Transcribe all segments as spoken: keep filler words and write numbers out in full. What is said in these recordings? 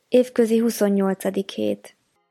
Évközi huszonnyolcadik hét.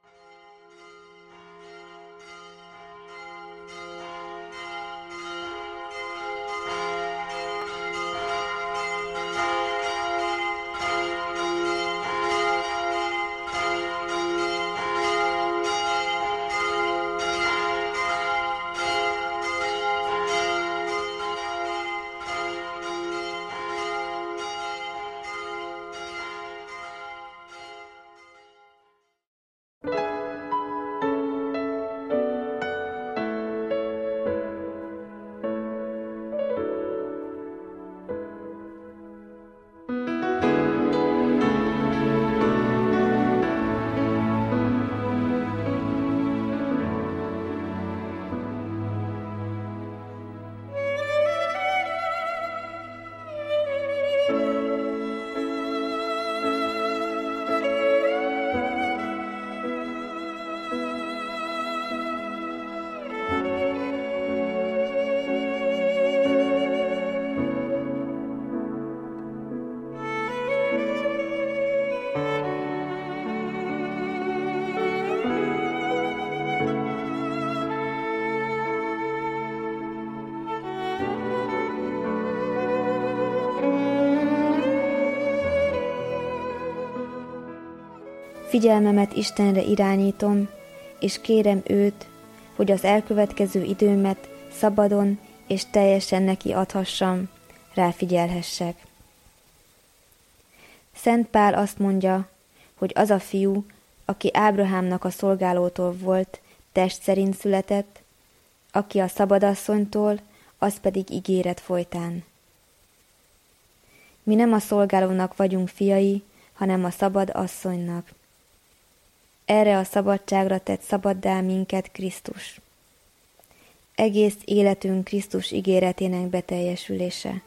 Figyelmemet Istenre irányítom, és kérem őt, hogy az elkövetkező időmet szabadon és teljesen neki adhassam, ráfigyelhessek. Szent Pál azt mondja, hogy az a fiú, aki Ábrahámnak a szolgálótól volt, test szerint született, aki a szabadasszonytól, az pedig ígéret folytán. Mi nem a szolgálónak vagyunk fiai, hanem a szabad asszonynak. Erre a szabadságra tett szabaddá minket Krisztus. Egész életünk Krisztus ígéretének beteljesülése.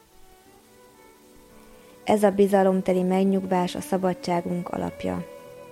Ez a bizalomteli megnyugvás a szabadságunk alapja.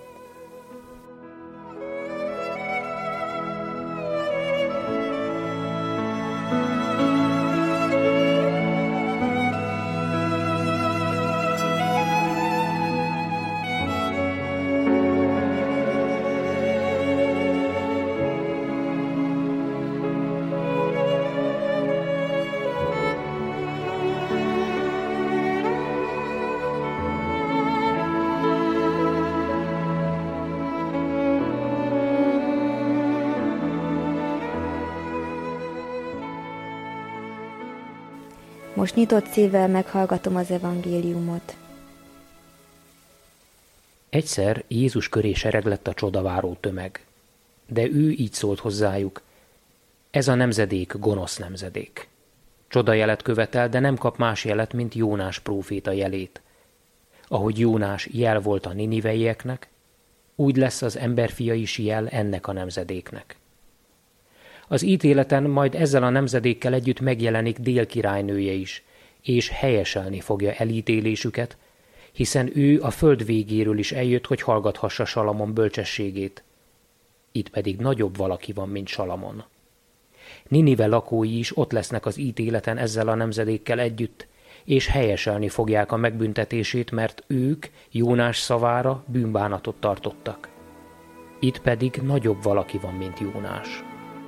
Most nyitott szívvel meghallgatom az evangéliumot. Egyszer Jézus köré sereglett a csodaváró tömeg, de ő így szólt hozzájuk: ez a nemzedék gonosz nemzedék. Csodajelet követel, de nem kap más jelet, mint Jónás próféta jelét. Ahogy Jónás jel volt a niniveieknek, úgy lesz az emberfia is jel ennek a nemzedéknek. Az ítéleten majd ezzel a nemzedékkel együtt megjelenik Dél királynője is, és helyeselni fogja elítélésüket, hiszen ő a föld végéről is eljött, hogy hallgathassa Salamon bölcsességét. Itt pedig nagyobb valaki van, mint Salamon. Ninive lakói is ott lesznek az ítéleten ezzel a nemzedékkel együtt, és helyeselni fogják a megbüntetését, mert ők Jónás szavára bűnbánatot tartottak. Itt pedig nagyobb valaki van, mint Jónás.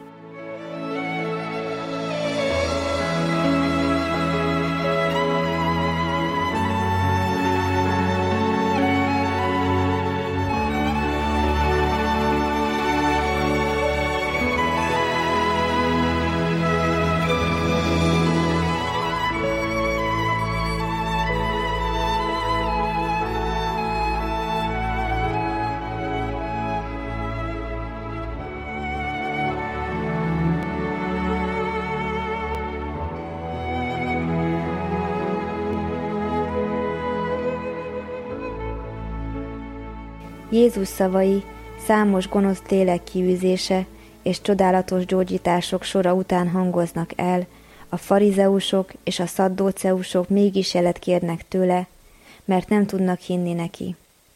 Jézus szavai számos gonosz lélek kiűzése és csodálatos gyógyítások sora után hangoznak el, a farizeusok és a szaddóceusok mégis jelet kérnek tőle, mert nem tudnak hinni neki.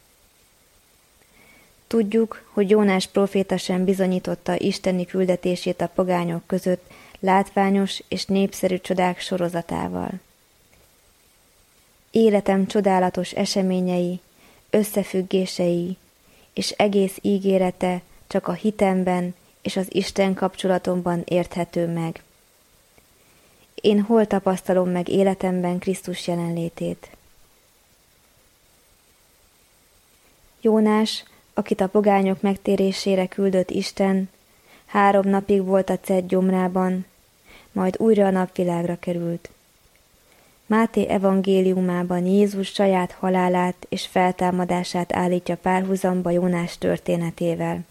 Tudjuk, hogy Jónás próféta sem bizonyította isteni küldetését a pogányok között látványos és népszerű csodák sorozatával. Életem csodálatos eseményei, összefüggései és egész ígérete csak a hitemben és az Isten kapcsolatomban érthető meg. Én hol tapasztalom meg életemben Krisztus jelenlétét? Jónás, akit a pogányok megtérésére küldött Isten, három napig volt a cedd gyomrában, majd újra a napvilágra került. Máté evangéliumában Jézus saját halálát és feltámadását állítja párhuzamba Jónás történetével.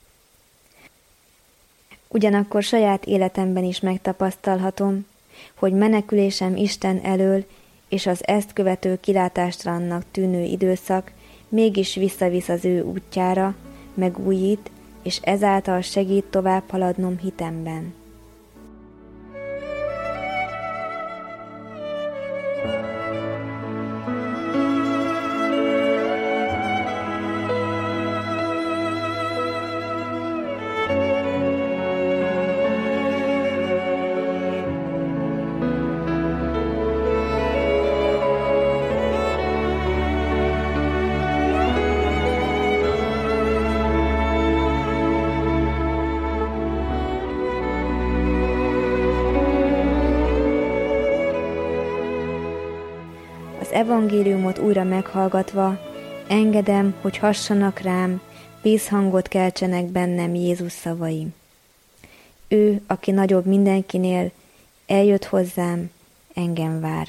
Ugyanakkor saját életemben is megtapasztalhatom, hogy menekülésem Isten elől és az ezt követő kilátástalannak tűnő időszak mégis visszavisz az ő útjára, megújít, és ezáltal segít tovább haladnom hitemben. Evangéliumot újra meghallgatva, engedem, hogy hassanak rám, vízhangot keltsenek bennem Jézus szavai. Ő, aki nagyobb mindenkinél, eljött hozzám, engem vár.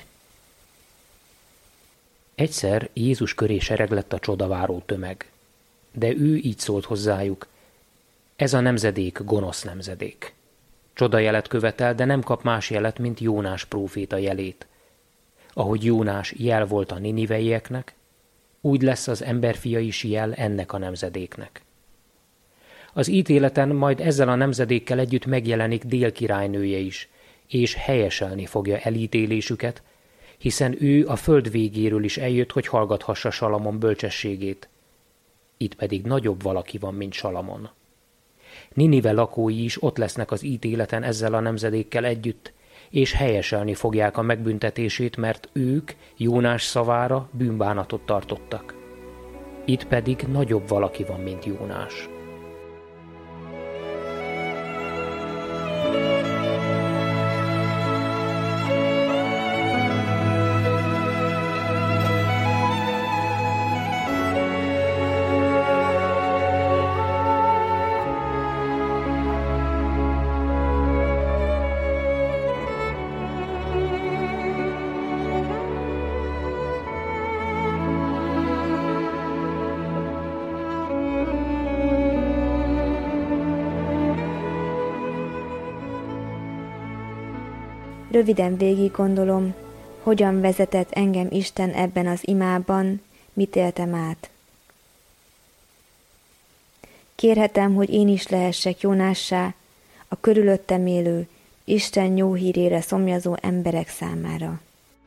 Egyszer Jézus köré sereglett a csodaváró tömeg, de ő így szólt hozzájuk: ez a nemzedék gonosz nemzedék. Csodajelet követel, de nem kap más jelet, mint Jónás próféta jelét. Ahogy Jónás jel volt a niniveieknek, úgy lesz az emberfia is jel ennek a nemzedéknek. Az ítéleten majd ezzel a nemzedékkel együtt megjelenik Dél királynője is, és helyeselni fogja elítélésüket, hiszen ő a föld végéről is eljött, hogy hallgathassa Salamon bölcsességét. Itt pedig nagyobb valaki van, mint Salamon. Ninive lakói is ott lesznek az ítéleten ezzel a nemzedékkel együtt, és helyeselni fogják a megbüntetését, mert ők Jónás szavára bűnbánatot tartottak. Itt pedig nagyobb valaki van, mint Jónás. Röviden végig gondolom, hogyan vezetett engem Isten ebben az imában, mit éltem át. Kérhetem, hogy én is lehessek Jónássá, a körülöttem élő, Isten jó hírére szomjazó emberek számára.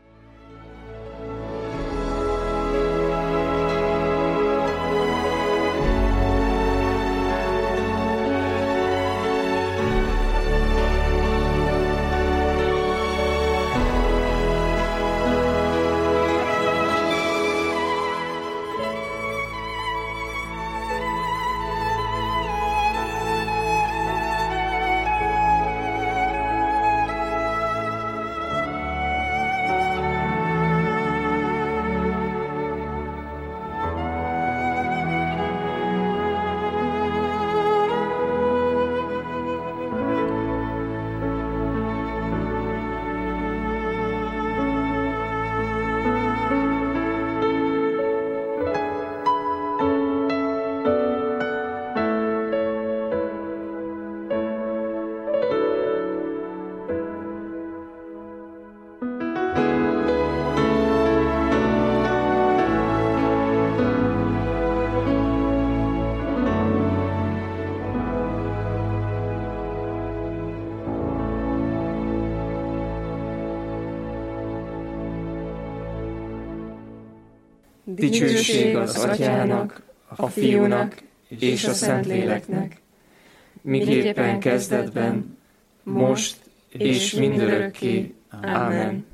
Dicsőség az Atyának, a Fiúnak és a Szentléleknek, miképpen kezdetben, most és mindörökké. Ámen.